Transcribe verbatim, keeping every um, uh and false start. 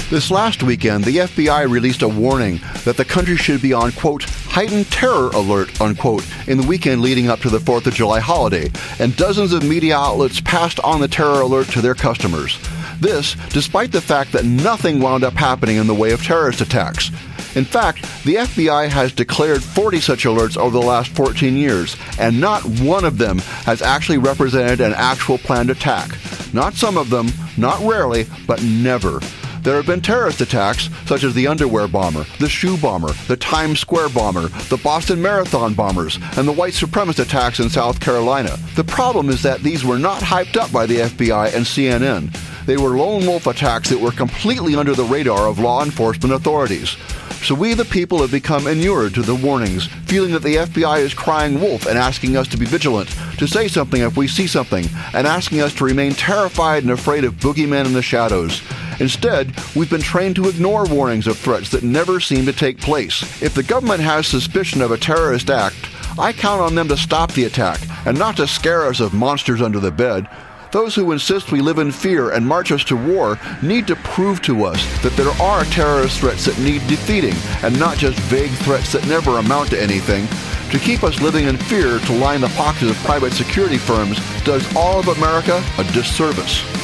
This last weekend, the F B I released a warning that the country should be on, quote, heightened terror alert, unquote, in the weekend leading up to the fourth of July holiday, and dozens of media outlets passed on the terror alert to their customers. This, despite the fact that nothing wound up happening in the way of terrorist attacks. In fact, the F B I has declared forty such alerts over the last fourteen years, and not one of them has actually represented an actual planned attack. Not some of them, not rarely, but never. There have been terrorist attacks, such as the underwear bomber, the shoe bomber, the Times Square bomber, the Boston Marathon bombers, and the white supremacist attacks in South Carolina. The problem is that these were not hyped up by the F B I and C N N. They were lone wolf attacks that were completely under the radar of law enforcement authorities. So we the people have become inured to the warnings, feeling that the F B I is crying wolf and asking us to be vigilant, to say something if we see something, and asking us to remain terrified and afraid of boogeymen in the shadows. Instead, we've been trained to ignore warnings of threats that never seem to take place. If the government has suspicion of a terrorist act, I count on them to stop the attack, and not to scare us of monsters under the bed. Those who insist we live in fear and march us to war need to prove to us that there are terrorist threats that need defeating, and not just vague threats that never amount to anything. To keep us living in fear to line the pockets of private security firms does all of America a disservice.